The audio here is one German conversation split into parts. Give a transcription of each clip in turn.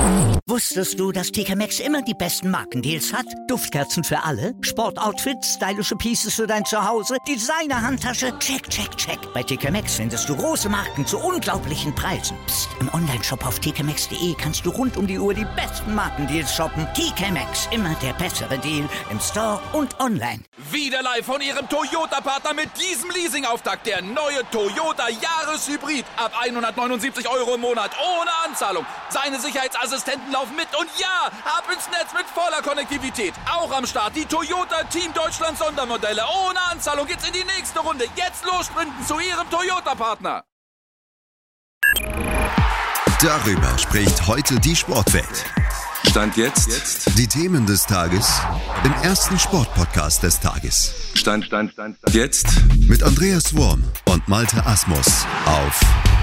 Wusstest du, dass TK Maxx immer die besten Markendeals hat? Duftkerzen für alle, Sportoutfits, stylische Pieces für dein Zuhause, Designer-Handtasche, check, check, check. Bei TK Maxx findest du große Marken zu unglaublichen Preisen. Psst. Im Onlineshop auf tkmaxx.de kannst du rund um die Uhr die besten Markendeals shoppen. TK Maxx, immer der bessere Deal im Store und online. Wieder live von Ihrem Toyota-Partner mit diesem Leasing-Auftakt. Der neue Toyota Jahreshybrid. Ab 179 € im Monat. Ohne Anzahlung. Seine Sicherheitsassistenten laufen mit. Und ja, ab ins Netz mit voller Konnektivität. Auch am Start die Toyota Team Deutschland Sondermodelle. Ohne Anzahlung geht's in die nächste Runde. Jetzt los sprinten zu Ihrem Toyota-Partner. Darüber spricht heute die Sportwelt. Stand jetzt. Die Themen des Tages im ersten Sportpodcast des Tages. Stand jetzt. Mit Andreas Worm und Malte Asmus auf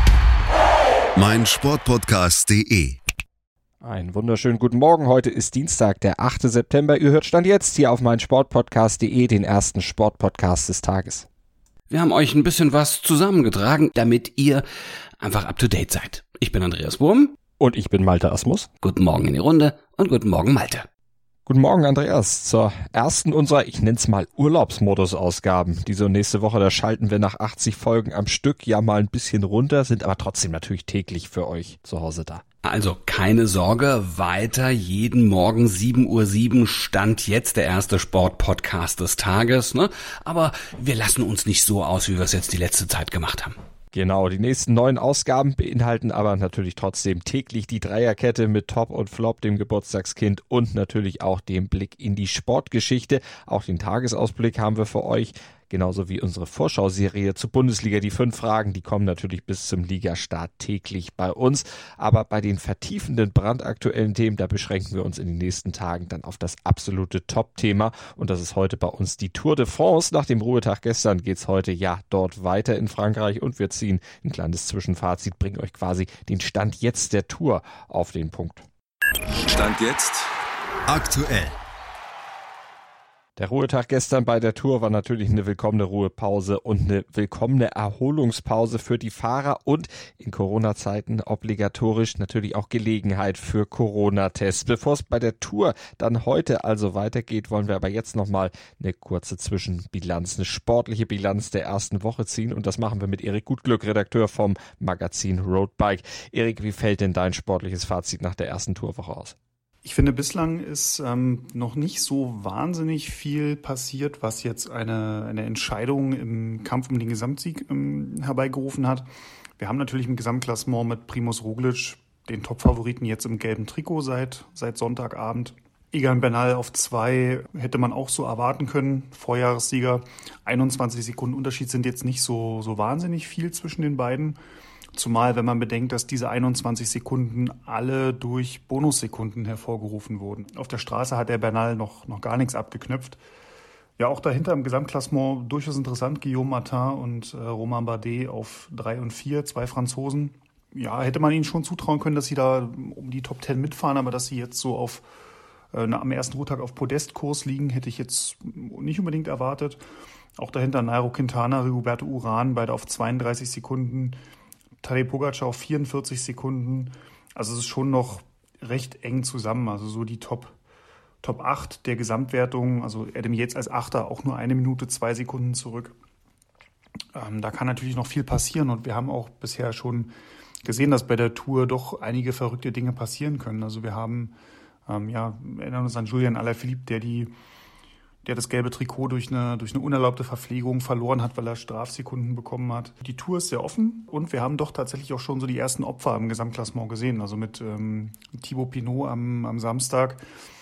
meinsportpodcast.de. Einen wunderschönen guten Morgen. Heute ist Dienstag, der 8. September. Ihr hört Stand jetzt hier auf meinsportpodcast.de, den ersten Sportpodcast des Tages. Wir haben euch ein bisschen was zusammengetragen, damit ihr einfach up to date seid. Ich bin Andreas Wurm. Und ich bin Malte Asmus. Guten Morgen in die Runde und guten Morgen Malte. Guten Morgen, Andreas. Zur ersten unserer, ich nenne es mal Urlaubsmodus-Ausgaben. Diese und nächste Woche, da schalten wir nach 80 Folgen am Stück ja mal ein bisschen runter, sind aber trotzdem natürlich täglich für euch zu Hause da. Also keine Sorge, weiter jeden Morgen 7:07 Uhr Stand jetzt der erste Sportpodcast des Tages, ne? Aber wir lassen uns nicht so aus, wie wir es jetzt die letzte Zeit gemacht haben. Genau, die nächsten 9 Ausgaben beinhalten aber natürlich trotzdem täglich die Dreierkette mit Top und Flop, dem Geburtstagskind und natürlich auch dem Blick in die Sportgeschichte. Auch den Tagesausblick haben wir für euch, genauso wie unsere Vorschauserie zur Bundesliga. Die 5 Fragen, die kommen natürlich bis zum Ligastart täglich bei uns. Aber bei den vertiefenden, brandaktuellen Themen, da beschränken wir uns in den nächsten Tagen dann auf das absolute Top-Thema. Und das ist heute bei uns die Tour de France. Nach dem Ruhetag gestern geht's heute ja dort weiter in Frankreich und wir ziehen ein kleines Zwischenfazit, bringen euch quasi den Stand jetzt der Tour auf den Punkt. Stand jetzt. Aktuell. Der Ruhetag gestern bei der Tour war natürlich eine willkommene Ruhepause und eine willkommene Erholungspause für die Fahrer und in Corona-Zeiten obligatorisch natürlich auch Gelegenheit für Corona-Tests. Bevor es bei der Tour dann heute also weitergeht, wollen wir aber jetzt nochmal eine kurze Zwischenbilanz, eine sportliche Bilanz der ersten Woche ziehen und das machen wir mit Erik Gutglück, Redakteur vom Magazin Roadbike. Erik, wie fällt denn dein sportliches Fazit nach der ersten Tourwoche aus? Ich finde, bislang ist noch nicht so wahnsinnig viel passiert, was jetzt eine Entscheidung im Kampf um den Gesamtsieg herbeigerufen hat. Wir haben natürlich im Gesamtklassement mit Primož Roglič den Top-Favoriten jetzt im gelben Trikot seit Sonntagabend. Egan Bernal auf 2 hätte man auch so erwarten können, Vorjahressieger. 21 Sekunden Unterschied sind jetzt nicht so wahnsinnig viel zwischen den beiden. Zumal, wenn man bedenkt, dass diese 21 Sekunden alle durch Bonussekunden hervorgerufen wurden. Auf der Straße hat der Bernal noch gar nichts abgeknüpft. Ja, auch dahinter im Gesamtklassement durchaus interessant. Guillaume Martin und Romain Bardet auf 3 und 4, 2 Franzosen. Ja, hätte man ihnen schon zutrauen können, dass sie da um die Top 10 mitfahren, aber dass sie jetzt so auf am ersten Ruhetag auf Podestkurs liegen, hätte ich jetzt nicht unbedingt erwartet. Auch dahinter Nairo Quintana, Rigoberto Urán, beide auf 32 Sekunden. Tadej Pogačar auf 44 Sekunden. Also es ist schon noch recht eng zusammen. Also so die Top 8 der Gesamtwertung. Also Adam Yates als Achter auch nur 1 Minute 2 Sekunden zurück. Da kann natürlich noch viel passieren. Und wir haben auch bisher schon gesehen, dass bei der Tour doch einige verrückte Dinge passieren können. Also wir haben, erinnern uns an Julian Alaphilippe, der das gelbe Trikot durch eine unerlaubte Verpflegung verloren hat, weil er Strafsekunden bekommen hat. Die Tour ist sehr offen und wir haben doch tatsächlich auch schon so die ersten Opfer im Gesamtklassement gesehen. Also mit Thibaut Pinot am Samstag,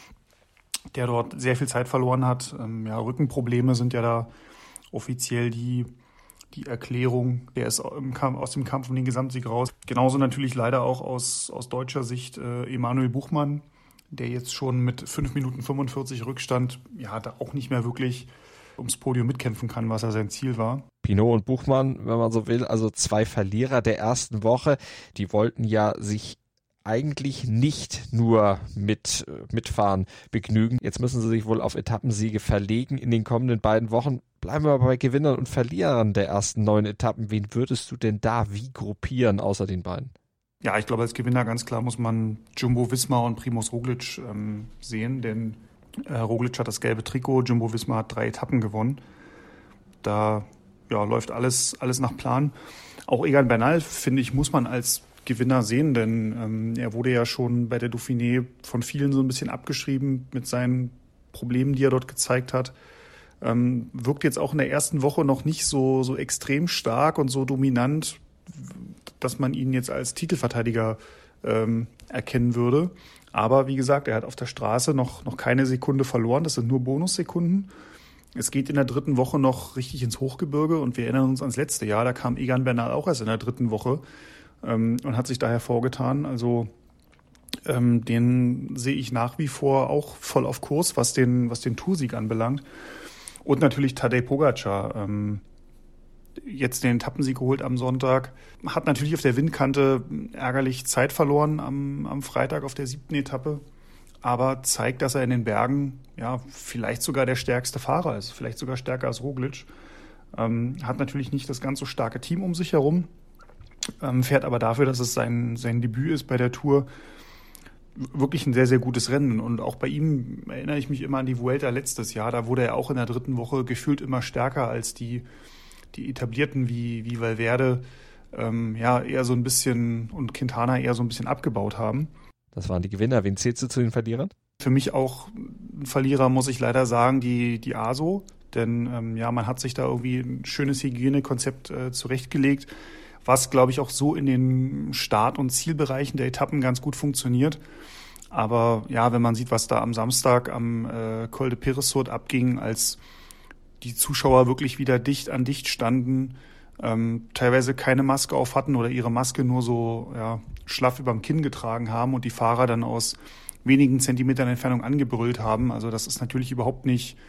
der dort sehr viel Zeit verloren hat. Rückenprobleme sind ja da offiziell die Erklärung. Der ist aus dem Kampf um den Gesamtsieg raus. Genauso natürlich leider auch aus deutscher Sicht Emanuel Buchmann, der jetzt schon mit 5 Minuten 45 Rückstand da auch nicht mehr wirklich ums Podium mitkämpfen kann, was ja sein Ziel war. Pinot und Buchmann, wenn man so will, also 2 Verlierer der ersten Woche, die wollten ja sich eigentlich nicht nur mit Mitfahren begnügen. Jetzt müssen sie sich wohl auf Etappensiege verlegen in den kommenden beiden Wochen. Bleiben wir aber bei Gewinnern und Verlierern der ersten 9 Etappen. Wen würdest du denn da wie gruppieren außer den beiden? Ja, ich glaube, als Gewinner ganz klar muss man Jumbo-Visma und Primož Roglič sehen, denn Roglič hat das gelbe Trikot, Jumbo-Visma hat 3 Etappen gewonnen. Da läuft alles nach Plan. Auch Egan Bernal, finde ich, muss man als Gewinner sehen, denn er wurde ja schon bei der Dauphiné von vielen so ein bisschen abgeschrieben mit seinen Problemen, die er dort gezeigt hat. Wirkt jetzt auch in der ersten Woche noch nicht so extrem stark und so dominant, dass man ihn jetzt als Titelverteidiger erkennen würde. Aber wie gesagt, er hat auf der Straße noch keine Sekunde verloren. Das sind nur Bonussekunden. Es geht in der 3. Woche noch richtig ins Hochgebirge und wir erinnern uns ans letzte Jahr. Da kam Egan Bernal auch erst in der 3. Woche und hat sich da hervorgetan. Also den sehe ich nach wie vor auch voll auf Kurs, was den Toursieg anbelangt. Und natürlich Tadej Pogačar. Jetzt den Etappensieg geholt am Sonntag. Hat natürlich auf der Windkante ärgerlich Zeit verloren am Freitag auf der 7. Etappe. Aber zeigt, dass er in den Bergen vielleicht sogar der stärkste Fahrer ist. Vielleicht sogar stärker als Roglič. Hat natürlich nicht das ganz so starke Team um sich herum. Fährt aber dafür, dass es sein Debüt ist bei der Tour, wirklich ein sehr, sehr gutes Rennen. Und auch bei ihm erinnere ich mich immer an die Vuelta letztes Jahr. Da wurde er auch in der 3. Woche gefühlt immer stärker als die Etablierten wie Valverde eher so ein bisschen und Quintana eher so ein bisschen abgebaut haben. Das waren die Gewinner. Wen zählst du zu den Verlierern? Für mich auch ein Verlierer, muss ich leider sagen, die ASO. Denn man hat sich da irgendwie ein schönes Hygienekonzept zurechtgelegt, was, glaube ich, auch so in den Start- und Zielbereichen der Etappen ganz gut funktioniert. Aber wenn man sieht, was da am Samstag am Col de Peyresourde abging, als die Zuschauer wirklich wieder dicht an dicht standen, teilweise keine Maske auf hatten oder ihre Maske nur so schlaff überm Kinn getragen haben und die Fahrer dann aus wenigen Zentimetern Entfernung angebrüllt haben. Also das ist natürlich überhaupt nicht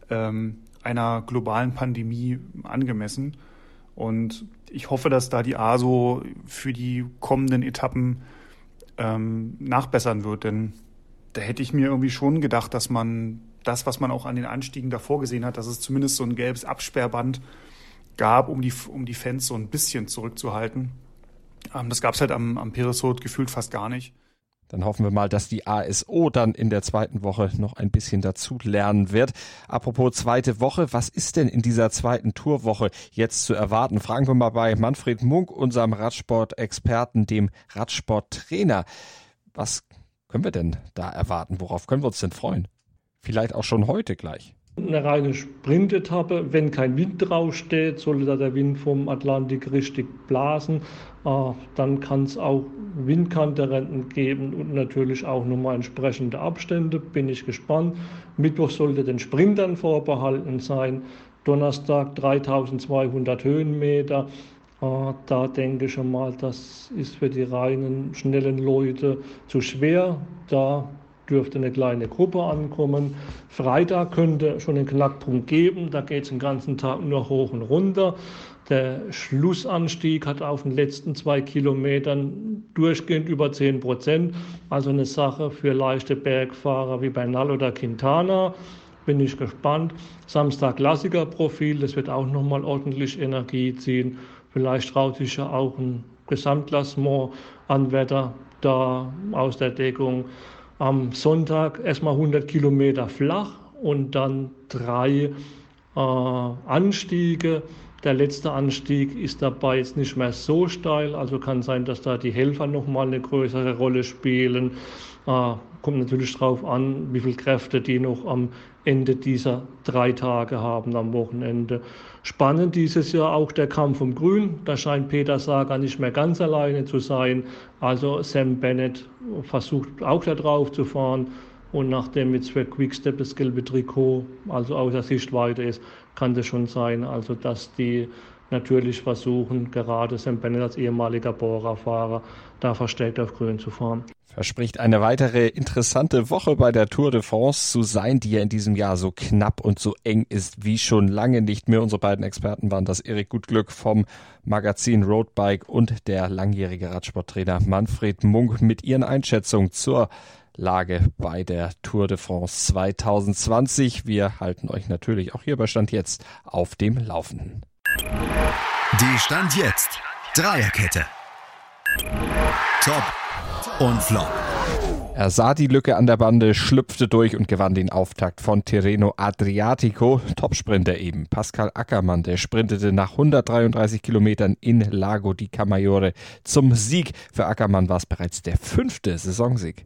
einer globalen Pandemie angemessen. Und ich hoffe, dass da die ASO für die kommenden Etappen nachbessern wird. Denn da hätte ich mir irgendwie schon gedacht, dass man das, was man auch an den Anstiegen davor gesehen hat, dass es zumindest so ein gelbes Absperrband gab, um die Fans so ein bisschen zurückzuhalten. Das gab es halt am Peyresourde gefühlt fast gar nicht. Dann hoffen wir mal, dass die ASO dann in der 2. Woche noch ein bisschen dazu lernen wird. Apropos 2. Woche, was ist denn in dieser 2. Tourwoche jetzt zu erwarten? Fragen wir mal bei Manfred Munk, unserem Radsport-Experten, dem Radsporttrainer. Was können wir denn da erwarten? Worauf können wir uns denn freuen? Vielleicht auch schon heute gleich. Eine reine Sprintetappe, wenn kein Wind draufsteht, sollte da der Wind vom Atlantik richtig blasen. Dann kann es auch Windkanterennen geben und natürlich auch nochmal entsprechende Abstände. Bin ich gespannt. Mittwoch sollte den Sprintern vorbehalten sein. Donnerstag 3200 Höhenmeter. Da denke ich schon mal, das ist für die reinen, schnellen Leute zu schwer. Da dürfte eine kleine Gruppe ankommen. Freitag könnte schon einen Knackpunkt geben. Da geht es den ganzen Tag nur hoch und runter. Der Schlussanstieg hat auf den letzten 2 Kilometern durchgehend über 10%. Also eine Sache für leichte Bergfahrer wie Bernal oder Quintana. Bin ich gespannt. Samstag Klassikerprofil, das wird auch nochmal ordentlich Energie ziehen. Vielleicht traut sich ja auch ein Gesamtklassement-Anwärter da aus der Deckung. Am Sonntag erstmal 100 Kilometer flach und dann 3 Anstiege. Der letzte Anstieg ist dabei jetzt nicht mehr so steil, also kann sein, dass da die Helfer nochmal eine größere Rolle spielen. Kommt natürlich drauf an, wie viel Kräfte die noch am Ende dieser 3 Tage haben am Wochenende. Spannend dieses Jahr auch der Kampf um Grün. Da scheint Peter Sagan nicht mehr ganz alleine zu sein. Also Sam Bennett versucht auch da drauf zu fahren. Und nachdem jetzt für Quickstep das gelbe Trikot also außer Sichtweite ist, kann das schon sein, also dass die natürlich versuchen, gerade Sam Bennett als ehemaliger Bora-Fahrer da verstärkt auf Grün zu fahren. Verspricht eine weitere interessante Woche bei der Tour de France zu sein, die ja in diesem Jahr so knapp und so eng ist wie schon lange nicht mehr. Unsere beiden Experten waren das Erik Gutglück vom Magazin Roadbike und der langjährige Radsporttrainer Manfred Munk mit ihren Einschätzungen zur Lage bei der Tour de France 2020. Wir halten euch natürlich auch hier bei Stand Jetzt auf dem Laufenden. Die Stand Jetzt Dreierkette. Top und Flop. Er sah die Lücke an der Bande, schlüpfte durch und gewann den Auftakt von Tirreno Adriatico. Topsprinter eben. Pascal Ackermann, der sprintete nach 133 Kilometern in Lago di Camaiore zum Sieg. Für Ackermann war es bereits der 5. Saisonsieg.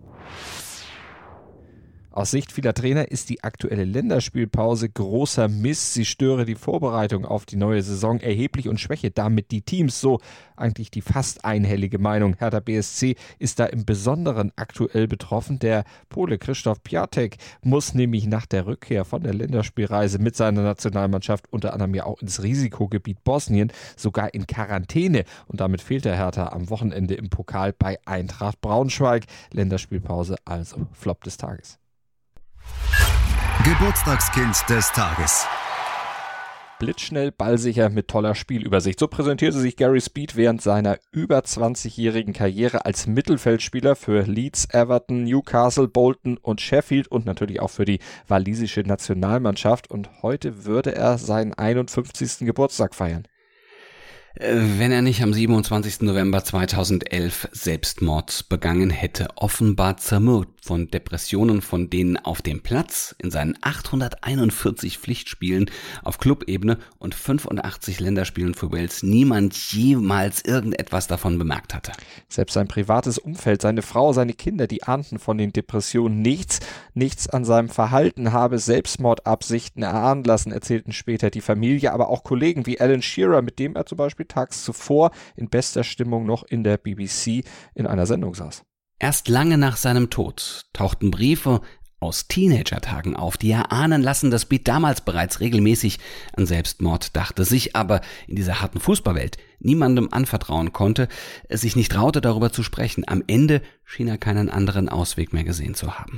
Aus Sicht vieler Trainer ist die aktuelle Länderspielpause großer Mist. Sie störe die Vorbereitung auf die neue Saison erheblich und schwäche damit die Teams. So eigentlich die fast einhellige Meinung. Hertha BSC ist da im Besonderen aktuell betroffen. Der Pole Krzysztof Piatek muss nämlich nach der Rückkehr von der Länderspielreise mit seiner Nationalmannschaft unter anderem ja auch ins Risikogebiet Bosnien, sogar in Quarantäne. Und damit fehlt der Hertha am Wochenende im Pokal bei Eintracht Braunschweig. Länderspielpause also Flop des Tages. Geburtstagskind des Tages. Blitzschnell, ballsicher, mit toller Spielübersicht. So präsentierte sich Gary Speed während seiner über 20-jährigen Karriere als Mittelfeldspieler für Leeds, Everton, Newcastle, Bolton und Sheffield und natürlich auch für die walisische Nationalmannschaft. Und heute würde er seinen 51. Geburtstag feiern. Wenn er nicht am 27. November 2011 Selbstmord begangen hätte, offenbar zermürbt von Depressionen, von denen auf dem Platz in seinen 841 Pflichtspielen auf Clubebene und 85 Länderspielen für Wales niemand jemals irgendetwas davon bemerkt hatte. Selbst sein privates Umfeld, seine Frau, seine Kinder, die ahnten von den Depressionen nichts. Nichts an seinem Verhalten habe Selbstmordabsichten erahnen lassen, erzählten später die Familie, aber auch Kollegen wie Alan Shearer, mit dem er zum Beispiel tags zuvor in bester Stimmung noch in der BBC in einer Sendung saß. Erst lange nach seinem Tod tauchten Briefe aus Teenagertagen auf, die erahnen lassen, dass Speed damals bereits regelmäßig an Selbstmord dachte, sich aber in dieser harten Fußballwelt niemandem anvertrauen konnte, es sich nicht traute, darüber zu sprechen. Am Ende schien er keinen anderen Ausweg mehr gesehen zu haben.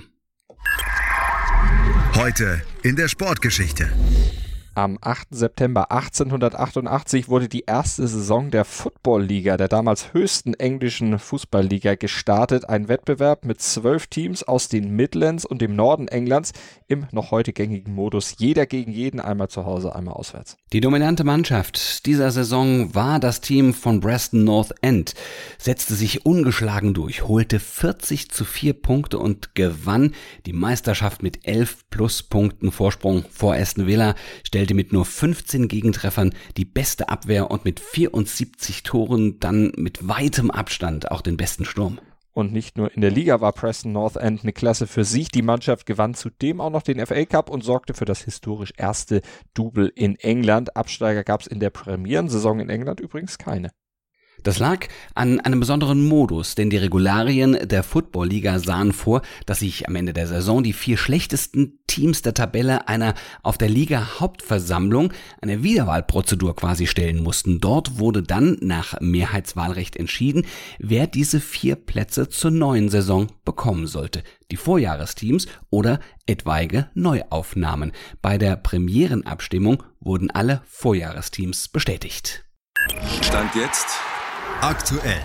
Heute in der Sportgeschichte. Am 8. September 1888 wurde die erste Saison der Football-Liga, der damals höchsten englischen Fußballliga, gestartet. Ein Wettbewerb mit 12 Teams aus den Midlands und dem Norden Englands im noch heute gängigen Modus. Jeder gegen jeden, einmal zu Hause, einmal auswärts. Die dominante Mannschaft dieser Saison war das Team von Preston North End, setzte sich ungeschlagen durch, holte 40-4 Punkte und gewann die Meisterschaft mit 11 Pluspunkten Vorsprung vor Aston Villa, stellte mit nur 15 Gegentreffern die beste Abwehr und mit 74 Toren dann mit weitem Abstand auch den besten Sturm. Und nicht nur in der Liga war Preston North End eine Klasse für sich. Die Mannschaft gewann zudem auch noch den FA Cup und sorgte für das historisch erste Double in England. Absteiger gab es in der Premierensaison in England übrigens keine. Das lag an einem besonderen Modus, denn die Regularien der Football-Liga sahen vor, dass sich am Ende der Saison die 4 schlechtesten Teams der Tabelle einer auf der Liga-Hauptversammlung eine Wiederwahlprozedur quasi stellen mussten. Dort wurde dann nach Mehrheitswahlrecht entschieden, wer diese 4 Plätze zur neuen Saison bekommen sollte. Die Vorjahresteams oder etwaige Neuaufnahmen. Bei der Premierenabstimmung wurden alle Vorjahresteams bestätigt. Stand jetzt aktuell.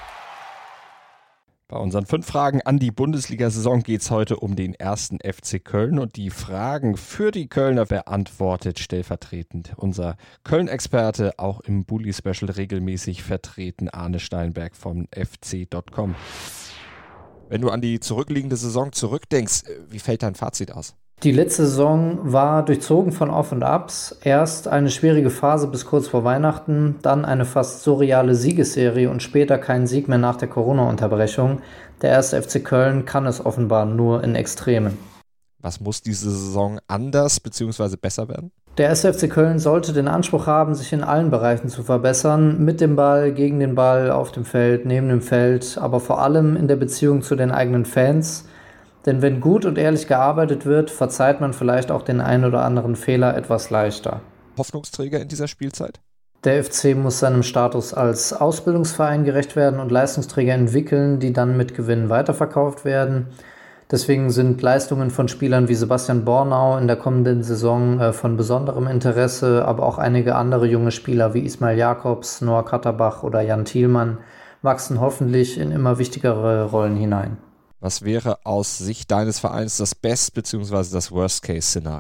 Bei unseren 5 Fragen an die Bundesliga-Saison geht es heute um den 1. FC Köln und die Fragen für die Kölner beantwortet stellvertretend unser Köln-Experte, auch im Bully-Special regelmäßig vertreten, Arne Steinberg von fc.com. Wenn du an die zurückliegende Saison zurückdenkst, wie fällt dein Fazit aus? Die letzte Saison war durchzogen von Auf und Abs. Erst eine schwierige Phase bis kurz vor Weihnachten, dann eine fast surreale Siegesserie und später kein Sieg mehr nach der Corona-Unterbrechung. Der 1. FC Köln kann es offenbar nur in Extremen. Was muss diese Saison anders bzw. besser werden? Der 1. FC Köln sollte den Anspruch haben, sich in allen Bereichen zu verbessern. Mit dem Ball, gegen den Ball, auf dem Feld, neben dem Feld, aber vor allem in der Beziehung zu den eigenen Fans. Denn wenn gut und ehrlich gearbeitet wird, verzeiht man vielleicht auch den einen oder anderen Fehler etwas leichter. Hoffnungsträger in dieser Spielzeit? Der FC muss seinem Status als Ausbildungsverein gerecht werden und Leistungsträger entwickeln, die dann mit Gewinn weiterverkauft werden. Deswegen sind Leistungen von Spielern wie Sebastian Bornau in der kommenden Saison von besonderem Interesse, aber auch einige andere junge Spieler wie Ismail Jakobs, Noah Katterbach oder Jan Thielmann wachsen hoffentlich in immer wichtigere Rollen hinein. Was wäre aus Sicht deines Vereins das Best- bzw. das Worst-Case-Szenario?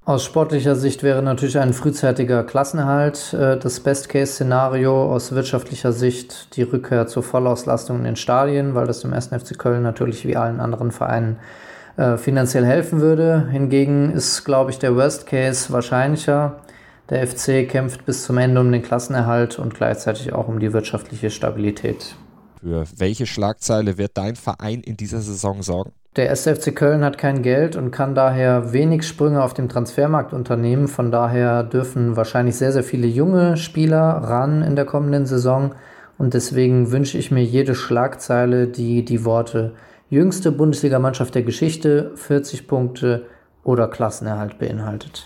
Aus sportlicher Sicht wäre natürlich ein frühzeitiger Klassenerhalt das Best-Case-Szenario. Aus wirtschaftlicher Sicht die Rückkehr zur Vollauslastung in den Stadien, weil das dem 1. FC Köln natürlich wie allen anderen Vereinen finanziell helfen würde. Hingegen ist, glaube ich, der Worst-Case wahrscheinlicher. Der FC kämpft bis zum Ende um den Klassenerhalt und gleichzeitig auch um die wirtschaftliche Stabilität. Für welche Schlagzeile wird dein Verein in dieser Saison sorgen? Der 1. FC Köln hat kein Geld und kann daher wenig Sprünge auf dem Transfermarkt unternehmen. Von daher dürfen wahrscheinlich sehr, sehr viele junge Spieler ran in der kommenden Saison. Und deswegen wünsche ich mir jede Schlagzeile, die die Worte jüngste Bundesligamannschaft der Geschichte, 40 Punkte oder Klassenerhalt beinhaltet.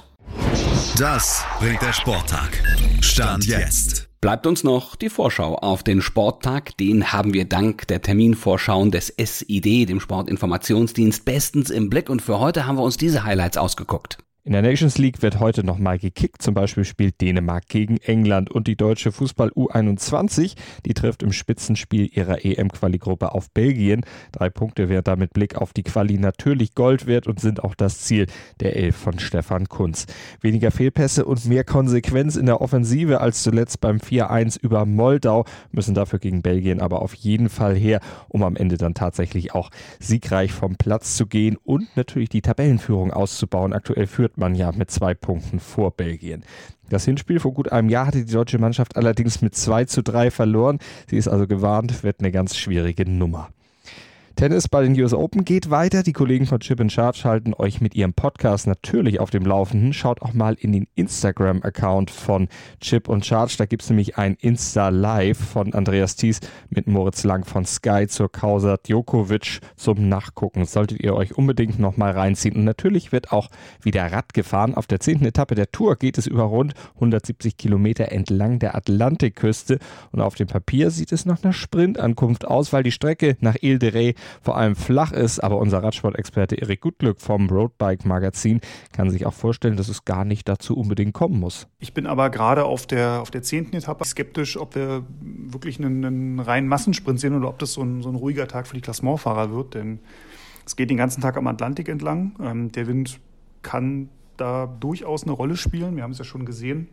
Das bringt der Sporttag. Stand jetzt. Bleibt uns noch die Vorschau auf den Sporttag. Den haben wir dank der Terminvorschauen des SID, dem Sportinformationsdienst, bestens im Blick. Und für heute haben wir uns diese Highlights ausgeguckt. In der Nations League wird heute nochmal gekickt. Zum Beispiel spielt Dänemark gegen England und die deutsche Fußball U21, die trifft im Spitzenspiel ihrer EM-Quali-Gruppe auf Belgien. 3 Punkte wären da mit Blick auf die Quali natürlich Gold wert und sind auch das Ziel der 11 von Stefan Kuntz. Weniger Fehlpässe und mehr Konsequenz in der Offensive als zuletzt beim 4-1 über Moldau müssen dafür gegen Belgien aber auf jeden Fall her, um am Ende dann tatsächlich auch siegreich vom Platz zu gehen und natürlich die Tabellenführung auszubauen. Aktuell führt man ja mit 2 Punkten vor Belgien. Das Hinspiel vor gut einem Jahr hatte die deutsche Mannschaft allerdings mit 2-3 verloren. Sie ist also gewarnt, wird eine ganz schwierige Nummer. Tennis bei den US Open geht weiter. Die Kollegen von Chip & Charge halten euch mit ihrem Podcast natürlich auf dem Laufenden. Schaut auch mal in den Instagram-Account von Chip & Charge. Da gibt es nämlich ein Insta-Live von Andreas Thies mit Moritz Lang von Sky zur Causa Djokovic zum Nachgucken. Solltet ihr euch unbedingt noch mal reinziehen. Und natürlich wird auch wieder Rad gefahren. Auf der 10. Etappe der Tour geht es über rund 170 Kilometer entlang der Atlantikküste. Und auf dem Papier sieht es nach einer Sprintankunft aus, weil die Strecke nach Ile de Ré vor allem flach ist, aber unser Radsportexperte Erik Gutglück vom Roadbike Magazin kann sich auch vorstellen, dass es gar nicht dazu unbedingt kommen muss. Ich bin aber gerade auf der 10. Etappe skeptisch, ob wir wirklich einen reinen Massensprint sehen oder ob das so ein ruhiger Tag für die Klassementfahrer wird, denn es geht den ganzen Tag am Atlantik entlang. Der Wind kann da durchaus eine Rolle spielen. Wir haben es ja schon gesehen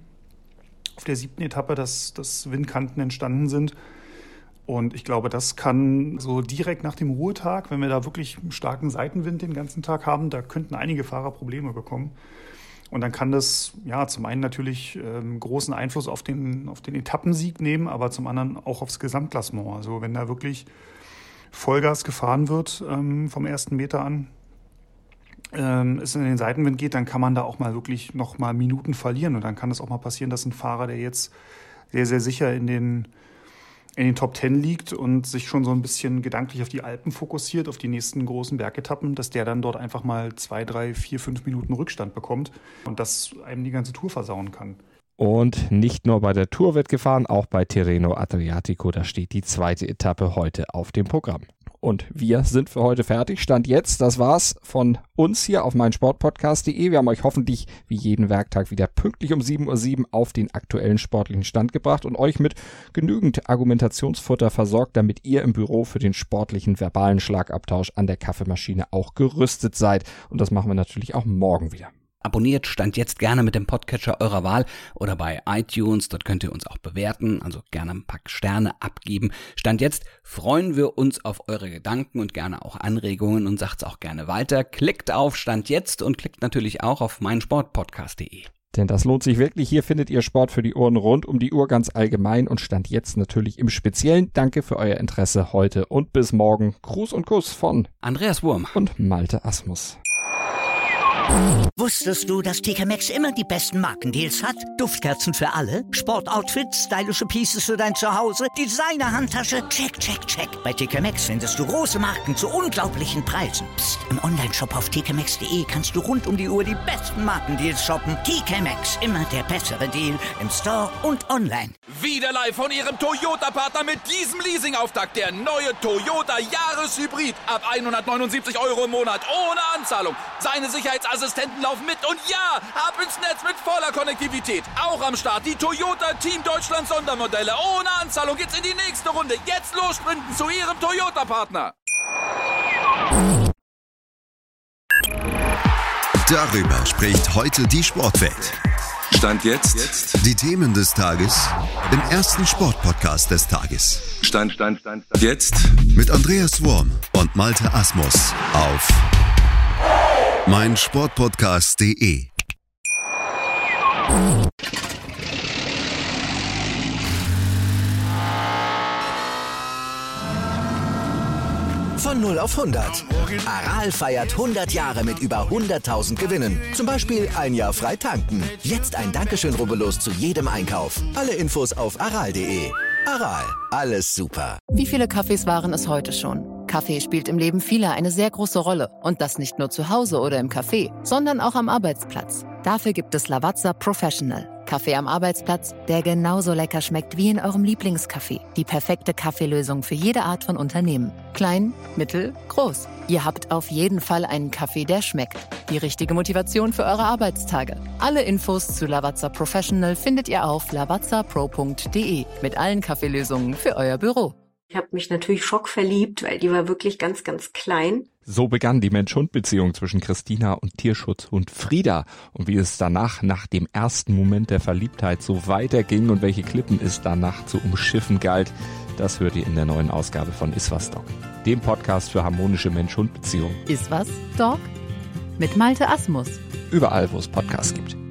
auf der 7. Etappe, dass Windkanten entstanden sind. Und ich glaube, das kann so direkt nach dem Ruhetag, wenn wir da wirklich einen starken Seitenwind den ganzen Tag haben, da könnten einige Fahrer Probleme bekommen. Und dann kann das ja zum einen natürlich großen Einfluss auf den Etappensieg nehmen, aber zum anderen auch aufs Gesamtklassement. Also wenn da wirklich Vollgas gefahren wird vom ersten Meter an, es in den Seitenwind geht, dann kann man da auch mal wirklich noch mal Minuten verlieren. Und dann kann es auch mal passieren, dass ein Fahrer, der jetzt sehr, sehr sicher in den Top 10 liegt und sich schon so ein bisschen gedanklich auf die Alpen fokussiert, auf die nächsten großen Bergetappen, dass der dann dort einfach mal 2, 3, 4, 5 Minuten Rückstand bekommt und das einem die ganze Tour versauen kann. Und nicht nur bei der Tour wird gefahren, auch bei Tirreno Adriatico, da steht die 2. Etappe heute auf dem Programm. Und wir sind für heute fertig. Stand jetzt, das war's von uns hier auf meinsportpodcast.de. Wir haben euch hoffentlich wie jeden Werktag wieder pünktlich um 7:07 Uhr auf den aktuellen sportlichen Stand gebracht und euch mit genügend Argumentationsfutter versorgt, damit ihr im Büro für den sportlichen verbalen Schlagabtausch an der Kaffeemaschine auch gerüstet seid. Und das machen wir natürlich auch morgen wieder. Abonniert Stand jetzt gerne mit dem Podcatcher eurer Wahl oder bei iTunes, dort könnt ihr uns auch bewerten, also gerne ein paar Sterne abgeben. Stand jetzt freuen wir uns auf eure Gedanken und gerne auch Anregungen und sagt's auch gerne weiter. Klickt auf Stand jetzt und klickt natürlich auch auf meinsportpodcast.de. Denn das lohnt sich wirklich. Hier findet ihr Sport für die Ohren rund um die Uhr ganz allgemein und Stand jetzt natürlich im Speziellen. Danke für euer Interesse heute und bis morgen. Gruß und Kuss von Andreas Wurm und Malte Asmus. Wusstest du, dass TK Maxx immer die besten Markendeals hat? Duftkerzen für alle, Sportoutfits, stylische Pieces für dein Zuhause, Designer-Handtasche, check, check, check. Bei TK Maxx findest du große Marken zu unglaublichen Preisen. Psst. Im Onlineshop auf tkmaxx.de kannst du rund um die Uhr die besten Markendeals shoppen. TK Maxx, immer der bessere Deal im Store und online. Wieder live von ihrem Toyota-Partner mit diesem Leasing-Auftakt. Der neue Toyota Jahreshybrid. Ab 179 € im Monat ohne Anzahlung. Seine Sicherheitsassistenten laufen mit und ja, ab ins Netz mit voller Konnektivität. Auch am Start die Toyota Team Deutschland Sondermodelle. Ohne Anzahlung geht's in die nächste Runde. Jetzt los sprinten zu ihrem Toyota-Partner. Darüber spricht heute die Sportwelt. Stand jetzt. Die Themen des Tages im ersten Sportpodcast des Tages. Stand jetzt. Mit Andreas Worm und Malte Asmus auf meinsportpodcast.de. Von 0 auf 100. Aral feiert 100 Jahre mit über 100.000 Gewinnen. Zum Beispiel ein Jahr frei tanken. Jetzt ein Dankeschön, rubbellos zu jedem Einkauf. Alle Infos auf aral.de. Aral, alles super. Wie viele Kaffees waren es heute schon? Kaffee spielt im Leben vieler eine sehr große Rolle. Und das nicht nur zu Hause oder im Café, sondern auch am Arbeitsplatz. Dafür gibt es Lavazza Professional. Kaffee am Arbeitsplatz, der genauso lecker schmeckt wie in eurem Lieblingscafé. Die perfekte Kaffeelösung für jede Art von Unternehmen. Klein, mittel, groß. Ihr habt auf jeden Fall einen Kaffee, der schmeckt. Die richtige Motivation für eure Arbeitstage. Alle Infos zu Lavazza Professional findet ihr auf lavazzapro.de mit allen Kaffeelösungen für euer Büro. Ich habe mich natürlich schockverliebt, weil die war wirklich ganz, ganz klein. So begann die Mensch-Hund-Beziehung zwischen Christina und Tierschutzhund Frieda. Und wie es danach, nach dem ersten Moment der Verliebtheit, so weiterging und welche Klippen es danach zu umschiffen galt, das hört ihr in der neuen Ausgabe von Iswas Dog, dem Podcast für harmonische Mensch-Hund-Beziehungen. Iswas Dog? Mit Malte Asmus. Überall, wo es Podcasts gibt.